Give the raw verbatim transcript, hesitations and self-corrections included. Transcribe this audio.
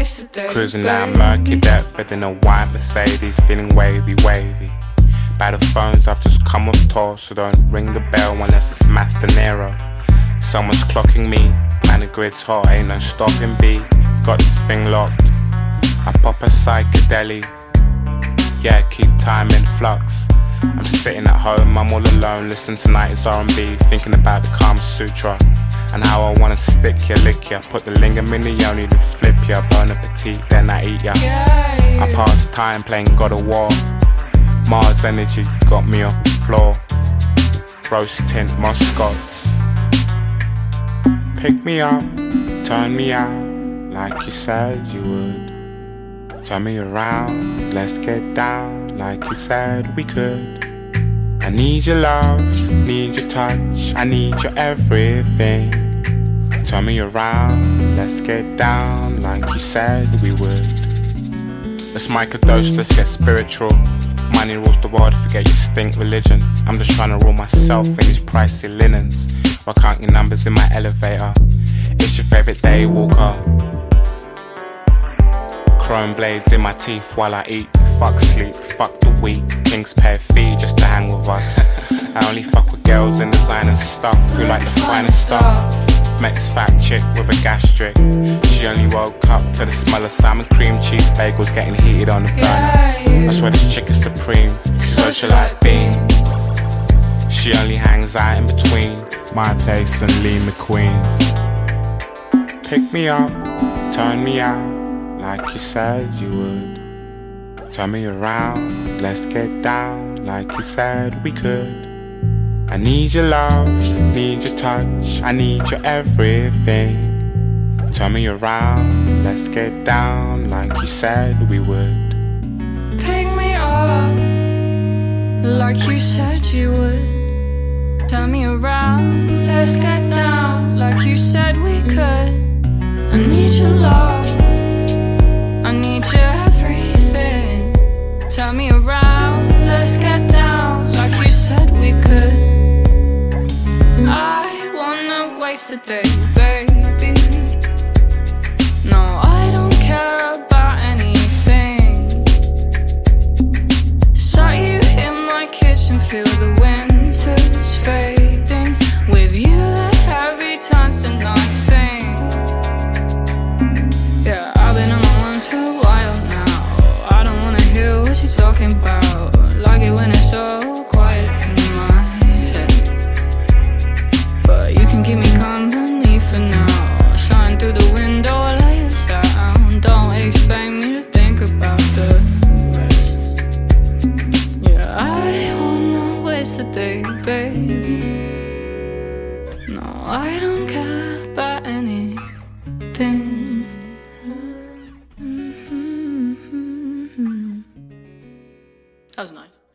waste a day. Cruising down murky Deptford in a white Mercedes, feeling wavy, wavy. By the phones, I've just come off tour, so don't ring the bell unless it's Master Nero. Someone's clocking me, man the grid's hot, ain't no stopping B. Got this thing locked, I pop a psychedelic. Yeah, keep time in flux. I'm sitting at home, I'm all alone, listening to nineties R and B, thinking about the Kama Sutra and how I wanna stick ya, lick ya, put the lingam in the yoni, then flip ya, bon appetit, then I eat ya. I pass time playing God of War. Mars energy got me off the floor. Rose tint Moscots. Pick me up, turn me out like you said you would. Turn me around, let's get down like you said we could. I need your love, need your touch, I need your everything. Turn me around, let's get down like you said we would. Let's microdose, let's get spiritual. Money rules the world, forget your stink religion. I'm just trying to rule myself in these pricey linens, while counting numbers in my elevator. It's your favorite day, Walker. Chrome blades in my teeth while I eat. Fuck sleep, fuck the week. Kings pay a fee just to hang with us. I only fuck with girls in designer stuff who like the finest stuff. Mex fat chick with a gastric. She only woke up to the smell of salmon cream cheese bagels getting heated on the burner. I swear this chick is supreme, socialite beam. She only hangs out in between my place and Lee McQueen's. Pick me up, turn me out like you said you would. Turn me around, let's get down like you said we could. I need your love, need your touch, I need your everything. Turn me around, let's get down like you said we would. Pick me up like you said you would. Turn me around, let's get down like you said we could. I need your love, I need your everything. Turn me around, let's get down like you said we could. I wanna waste a day, baby. No, I don't care about anything. Saw you in my kitchen, feel the winter's fading. With you the heavy turns to nothing. Yeah, I've been on my ones for a while now. I don't wanna hear what you're talking about. Like it when it's so quiet in my head. But you can keep me company for now. Shine through the window, I like the sound. Don't expect me to think about the rest. Yeah, I wanna waste the day, baby. No, I don't care about anything. That was nice.